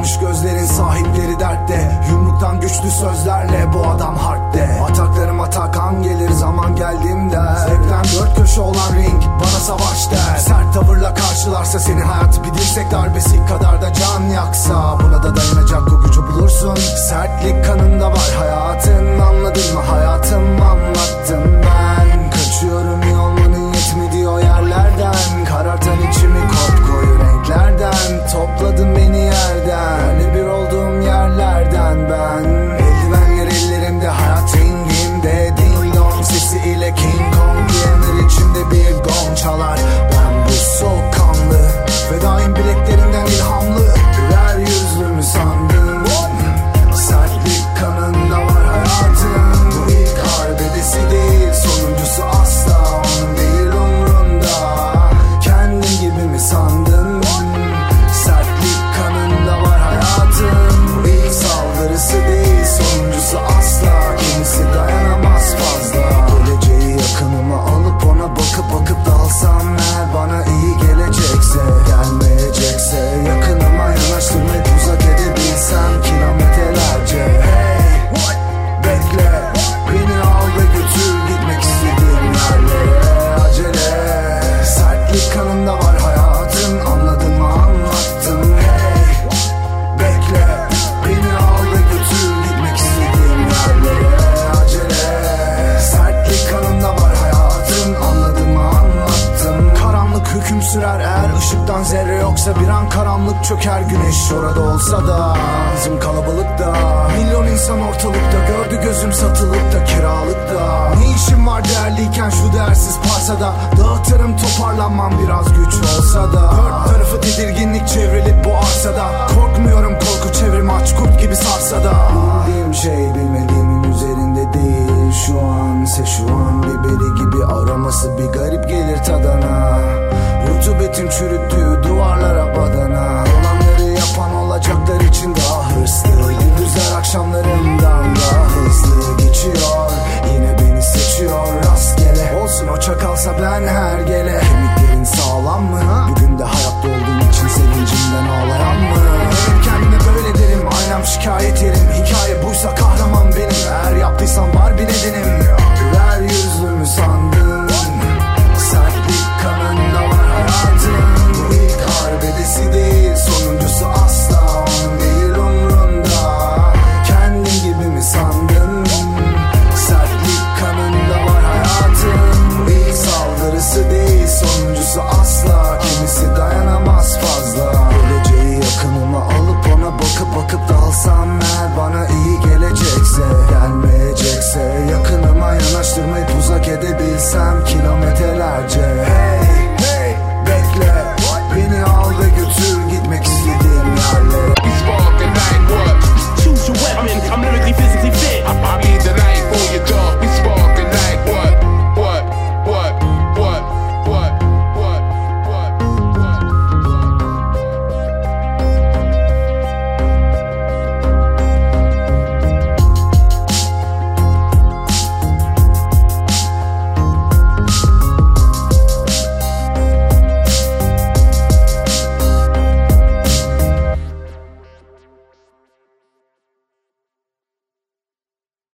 Yanmış gözlerin sahipleri dertte, yumruktan güçlü sözlerle bu adam hardde. Ataklarıma takan gelir zaman geldiğimde, zevkten dört köşe olan ring bana savaş der. Sert tavırla karşılarsa seni hayat, bir dirsek darbesi kadar da can yaksa, buna da dayanacak o gücü bulursun. Sertlik kanında var hayatın, anladın mı hayatım, anlattım ben. Kaçıyorum iyi olmanın yetmediği o yerlerden, karartan içimi kopkoyu renklerden. Topladın beni yerden, öyle bir olduğum yerlerden ben. Eldivenler ellerimde, hayat ringimde, ding dong sesi ile King Kong diyenler içimde bir gong çalar. Ben bu soğukkanlı ve daim bileklerimden ilhamlı, güler yüzlü mü sandın? Sertlik kanında var hayatın, bu ilk arbedesi değil, sonuncusu asla, onun değil umrunda. Kendin gibi mi sandın? Sertlik kanında var hayatın, bu ilk saldırısı değil, sonuncusu asla, kimisi dayanamaz fazla. Geleceği yakınıma alıp ona bakıp dalsam, eğer bana iyi gelecekse, gelmeyecekse yakınıma yanaştırmayıp uzak edebilsem kilometrelerce. Hey, bekle, beni al ve götür gitmek istediğim yerlere, acele. Sertlik kanında var hayatın, anladın mı anlattım. Hey, bekle, beni al ve götür gitmek istediğim yerlere, acele. Sertlik kanında var hayatın, anladın mı anlattım. Karanlık hüküm sürer eğer ışıktan zerre yoksa, bir an karanlık çöker, güneş orada olsa da. Bizim kalabalıkta, milyon insan ortalıkta, gördü gözüm satılıkta, kiralıkta. Ne işim var değerliyken şu değersiz parsada, dağıtırım toparlanmam biraz güç olsa da. Dört tarafı tedirginlik çevrilip bu arsada, korkmuyorum korku çevrimi aç kurt gibi sarsa da. Bildiğim şey bilmediğimin üzerinde değil, şu an ise şu an biberi gibi aroması bir garip gelir tadana. Rutubetin çürüttüğü duvarlara badana, olanları yapan olacaklar için daha hırslı. Gündüzler akşamlarımdan daha hızlı geçiyor, yine beni seçiyor rastgele. Olsun o çakalsa ben